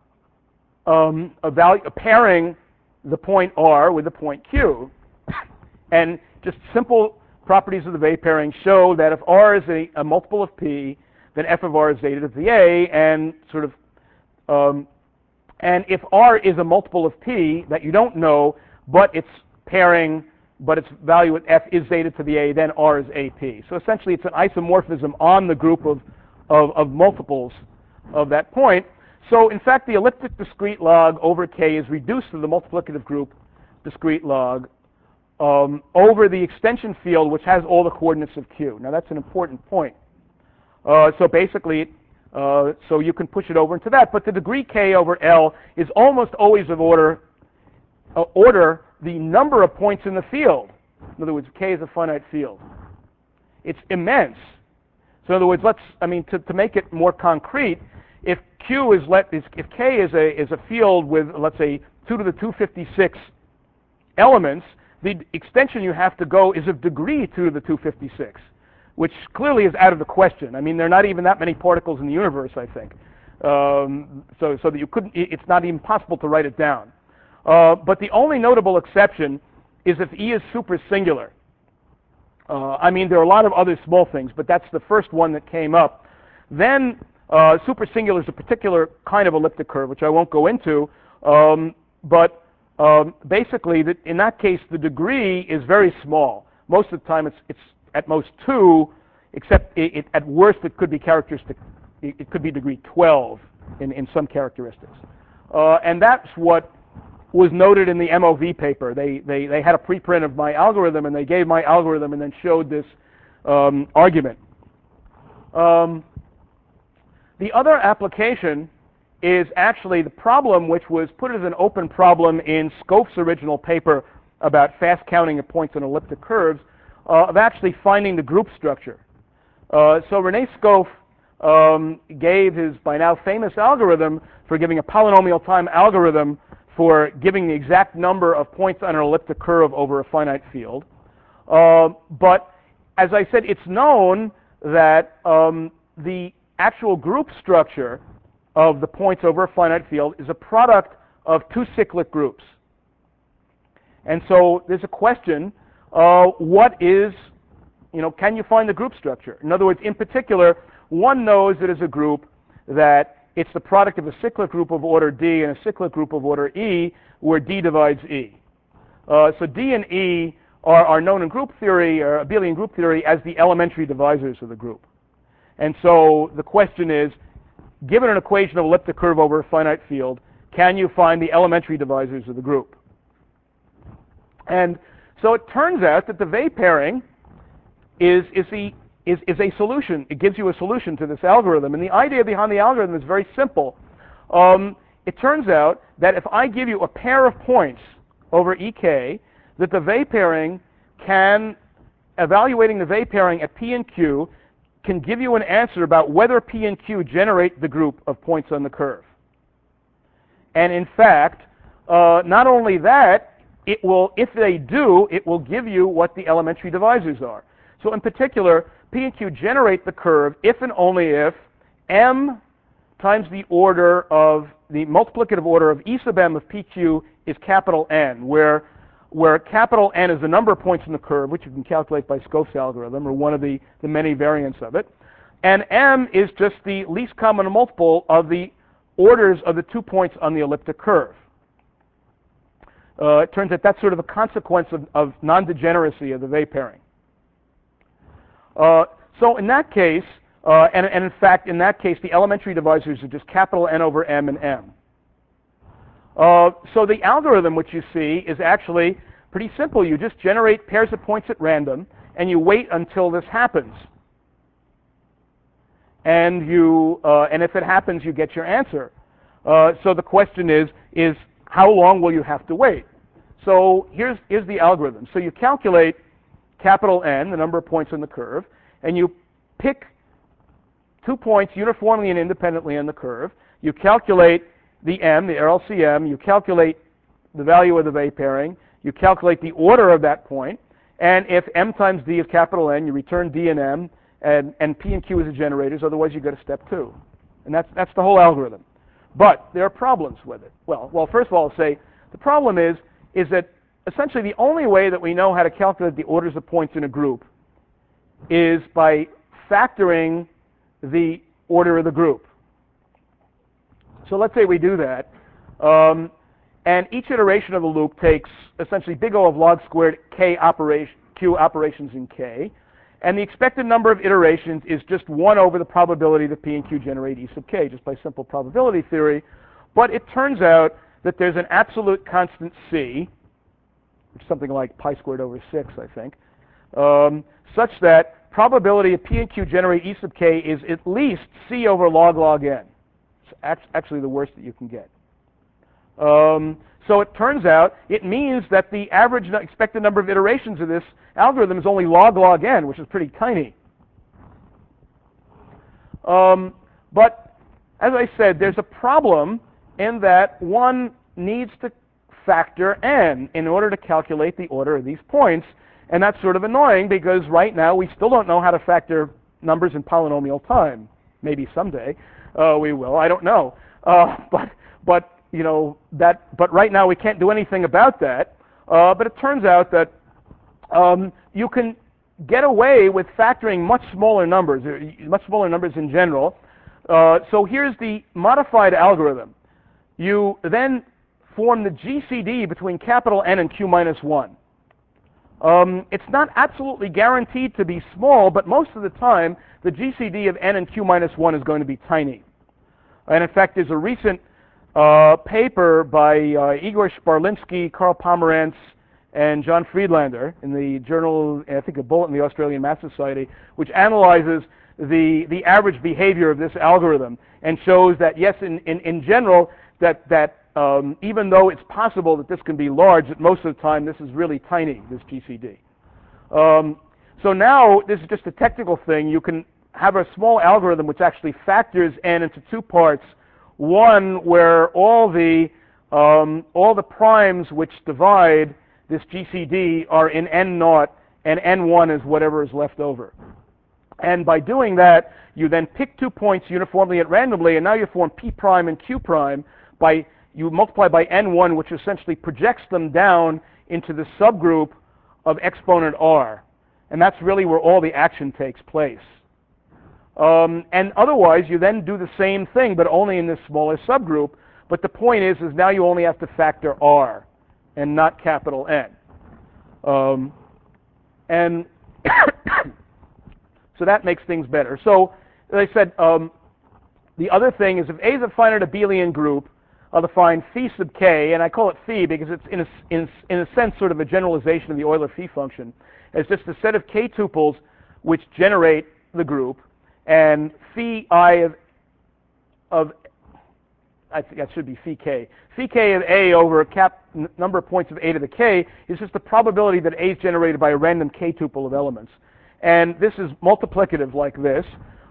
pairing the point R with the point Q. And just simple properties of the Weil pairing show that if R is a multiple of P, then f of R is zeta to the A, and sort of and if R is a multiple of P that you don't know, but its pairing, but its value at f is zeta to the A, then R is AP. So essentially it's an isomorphism on the group of multiples of that point. So in fact the elliptic discrete log over K is reduced to the multiplicative group discrete log over the extension field which has all the coordinates of Q. Now that's an important point. So basically, so you can push it over into that, but the degree K over L is almost always of order the number of points in the field. In other words, K is a finite field. It's immense. So in other words, to make it more concrete, if Q is if K is a field with, let's say, 2 to the 256 elements, the extension you have to go is of degree 2 to the 256, which clearly is out of the question. I mean, there are not even that many particles in the universe, I think. So that you couldn't, it's not even possible to write it down. But the only notable exception is if E is super singular. I mean, there are a lot of other small things, but that's the first one that came up. Then super singular is a particular kind of elliptic curve, which I won't go into, but basically, in that case, the degree is very small. Most of the time, it's at most 2, except at worst it could be characteristic. It could be degree 12 in some characteristics, and that's what was noted in the MOV paper. They had a preprint of my algorithm, and they gave my algorithm and then showed this argument. The other application is actually the problem which was put as an open problem in Scoff's original paper about fast counting of points on elliptic curves, of actually finding the group structure. So Rene Scoff gave his by now famous algorithm for giving a polynomial time algorithm for giving the exact number of points on an elliptic curve over a finite field. But as I said, it's known that the actual group structure of the points over a finite field is a product of 2 cyclic groups. And so there's a question, what is, can you find the group structure? In other words, in particular, one knows it is a group that it's the product of a cyclic group of order D and a cyclic group of order E, where D divides E. So D and E are known in group theory, or abelian group theory, as the elementary divisors of the group. And so the question is, given an equation of elliptic curve over a finite field, can you find the elementary divisors of the group? And so it turns out that the Weil pairing is a solution. It gives you a solution to this algorithm. And the idea behind the algorithm is very simple. It turns out that if I give you a pair of points over EK, that the Weil pairing can, evaluating the Weil pairing at P and Q, can give you an answer about whether P and Q generate the group of points on the curve. And in fact, not only that, it will, if they do, it will give you what the elementary divisors are. So in particular, P and Q generate the curve if and only if m times the order of the multiplicative order of E sub m of PQ is capital N, where capital N is the number of points in the curve, which you can calculate by Scoff's algorithm, or one of the many variants of it. And m is just the least common multiple of the orders of the 2 points on the elliptic curve. It turns out that's sort of a consequence of non-degeneracy of the Weil pairing. So in that case, and in fact, in that case, the elementary divisors are just capital N over m and m. So the algorithm which you see is actually pretty simple. You just generate pairs of points at random, and you wait until this happens. And and if it happens, you get your answer. So the question is how long will you have to wait? So here's the algorithm. So you calculate capital N, the number of points on the curve, and you pick 2 points uniformly and independently on the curve. You calculate the M, the LCM, you calculate the value of the Weil pairing, you calculate the order of that point, and if M times D is capital N, you return D and M, and P and Q is the generators, otherwise you go to step 2. And that's the whole algorithm. But there are problems with it. Well, first of all, I'll say the problem is that essentially the only way that we know how to calculate the orders of points in a group is by factoring the order of the group. So let's say we do that, and each iteration of the loop takes essentially big O of log squared Q operations in K, and the expected number of iterations is just 1 over the probability that P and Q generate E sub K, just by simple probability theory. But it turns out that there's an absolute constant C, which is something like pi squared over 6, I think, such that probability of P and Q generate E sub K is at least C over log N. It's actually the worst that you can get. So it turns out it means that the average expected number of iterations of this algorithm is only log N, which is pretty tiny. But as I said, there's a problem in that one needs to factor N in order to calculate the order of these points, and that's sort of annoying because right now we still don't know how to factor numbers in polynomial time. Maybe someday we will. I don't know. But you know that. But right now we can't do anything about that. But it turns out that you can get away with factoring much smaller numbers in general. So here's the modified algorithm. You then form the GCD between capital N and Q minus 1. It's not absolutely guaranteed to be small, but most of the time the GCD of N and Q minus 1 is going to be tiny. And in fact, there's a recent paper by Igor Sparlinsky, Karl Pomerantz, and John Friedlander in the journal, I think a Bulletin, the Australian Math Society, which analyzes the average behavior of this algorithm and shows that yes, in general, that even though it's possible that this can be large, that most of the time this is really tiny, this GCD. So now this is just a technical thing. You can have a small algorithm which actually factors N into 2 parts. One where all the primes which divide this GCD are in N0, and N1 is whatever is left over. And by doing that, you then pick 2 points uniformly and randomly, and now you form P prime and Q prime you multiply by N1, which essentially projects them down into the subgroup of exponent R. And that's really where all the action takes place. And otherwise, you then do the same thing, but only in this smaller subgroup. But the point is now you only have to factor R and not capital N. And so that makes things better. So, as I said, the other thing is if A is a finite abelian group, I'll define phi sub k, and I call it phi because it's in a sense sort of a generalization of the Euler phi function, as just a set of k tuples which generate the group, and phi I of I think that should be phi k. Phi k of A over number of points of A to the k is just the probability that A is generated by a random k tuple of elements. And this is multiplicative like this.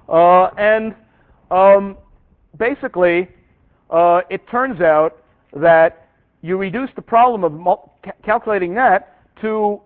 Basically, it turns out that you reduce the problem of calculating that to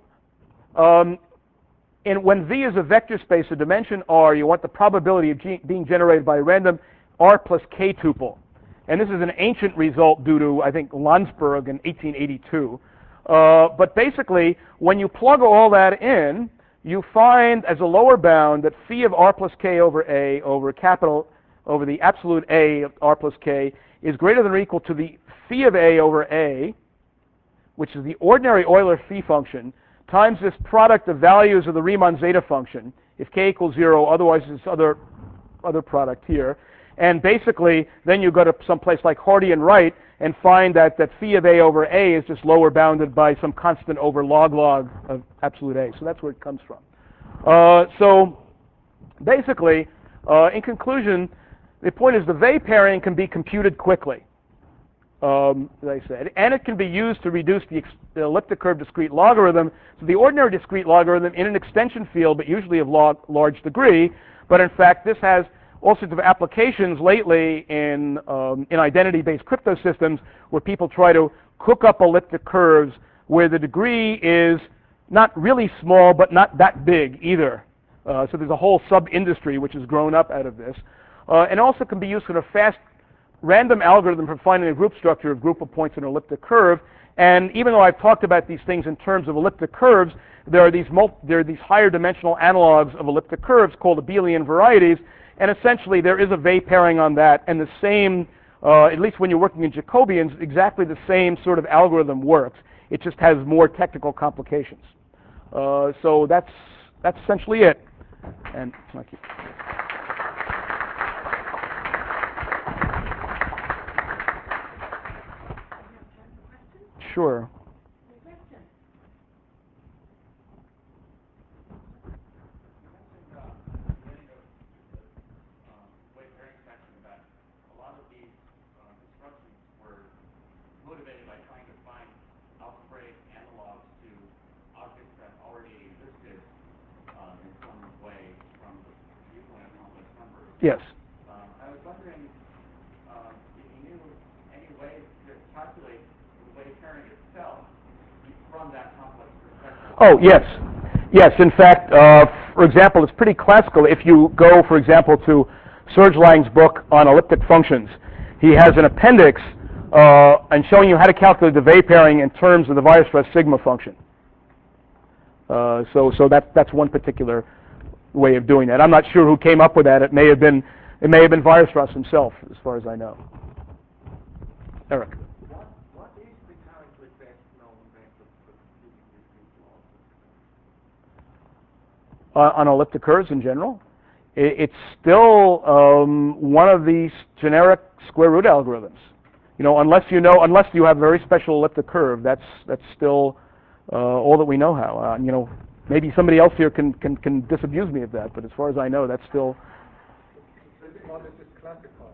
when V is a vector space of dimension R, you want the probability of being generated by a random R plus k tuple. And this is an ancient result due to, I think, Landsberg in 1882. But basically, when you plug all that in, you find as a lower bound that phi of R plus k over A over the absolute A of R plus k is greater than or equal to the phi of A over A, which is the ordinary Euler phi function, times this product of values of the Riemann zeta function, if k equals 0, otherwise this other product here. And basically, then you go to some place like Hardy and Wright and find that phi of A over A is just lower bounded by some constant over log of absolute A. So that's where it comes from. So basically, in conclusion, the point is the Weil pairing can be computed quickly. as I said, and it can be used to reduce the elliptic curve discrete logarithm. So the ordinary discrete logarithm in an extension field, but usually of large degree. But in fact, this has all sorts of applications lately in identity-based crypto systems where people try to cook up elliptic curves where the degree is not really small, but not that big either. So there's a whole sub-industry which has grown up out of this. And also can be used in a fast random algorithm for finding a group structure of group of points in an elliptic curve. And even though I've talked about these things in terms of elliptic curves, there are these higher dimensional analogs of elliptic curves called abelian varieties. And essentially there is a Weil pairing on that, and the same, at least when you're working in Jacobians, exactly the same sort of algorithm works. It just has more technical complications. So that's essentially it. And thank you. Sure. Motivated by trying to find algebraic analogs to objects that already existed in some way from the viewpoint of complex numbers. Yes. I was wondering if you knew any way to calculate the Weil pairing itself from that complex perspective. Oh, yes. Yes, in fact, for example, it's pretty classical. If you go, for example, to Serge Lang's book on elliptic functions, he has an appendix and showing you how to calculate the Weil pairing in terms of the Weierstrass sigma function. So that's one particular way of doing that. I'm not sure who came up with that. It may have been Weierstrass himself, as far as I know. Eric. What is the currently best known method for computing discrete laws? On elliptic curves in general, it's still one of these generic square root algorithms. Unless you have a very special elliptic curve, that's still all that we know how. Maybe somebody else here can disabuse me of that, but as far as I know, that's still. What is it classified?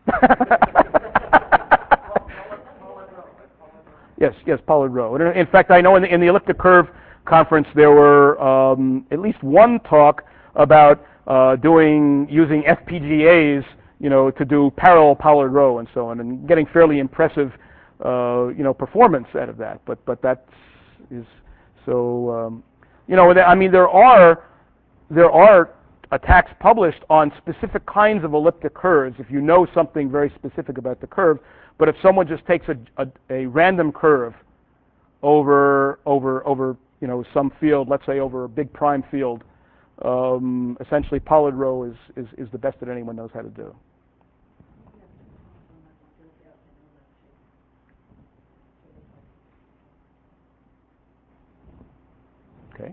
Yes, Pollard-Roe. In fact, I know in the elliptic curve conference there were at least one talk about using FPGAs, to do parallel Pollard-Roe and so on, and getting fairly impressive, performance out of that. But that is so. I mean, there are attacks published on specific kinds of elliptic curves if you know something very specific about the curve. But if someone just takes a random curve over some field, let's say over a big prime field, essentially Pollard-Roe is the best that anyone knows how to do. Okay.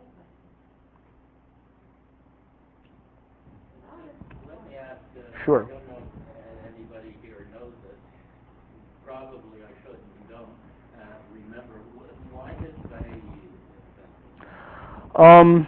Let me ask, Sure. I don't know if anybody here knows this. Probably I should and don't remember. Why did they use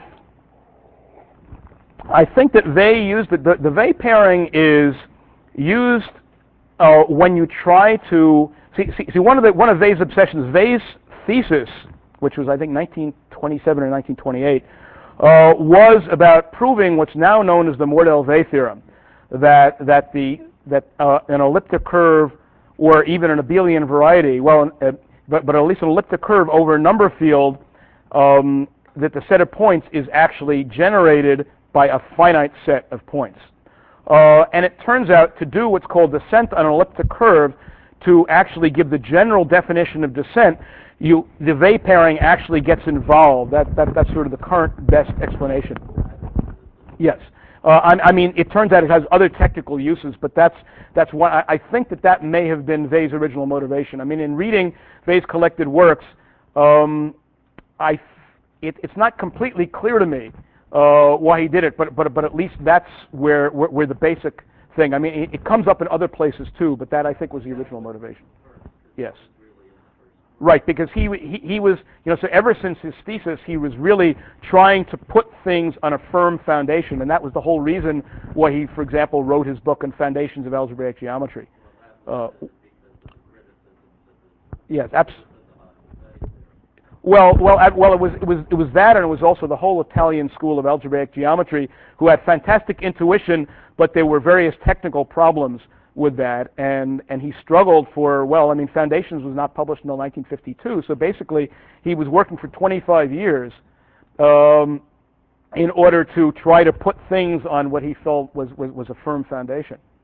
that? I think that they used the Weil pairing is used when you try to see one of Weil's obsessions. Weil's thesis, which was I think 1927 or 1928, was about proving what's now known as the Mordell-Weil theorem, that an elliptic curve or even an abelian variety, but at least an elliptic curve over a number field, that the set of points is actually generated by a finite set of points. And it turns out to do what's called descent on an elliptic curve, to actually give the general definition of descent, the Weil pairing actually gets involved. That's sort of the current best explanation. Yes. I mean, it turns out it has other technical uses, but that's one. I think that may have been Weil's original motivation. I mean, in reading Weil's collected works, it's not completely clear to me why he did it, but at least that's where the basic thing. I mean, it comes up in other places too, but that I think was the original motivation. Yes. Right, because he was, so ever since his thesis, he was really trying to put things on a firm foundation, and that was the whole reason why he, for example, wrote his book on Foundations of Algebraic Geometry. Yes, it was that, and it was also the whole Italian school of algebraic geometry, who had fantastic intuition, but there were various technical problems with that, and he struggled for, Foundations was not published until 1952, so basically he was working for 25 years in order to try to put things on what he felt was a firm foundation.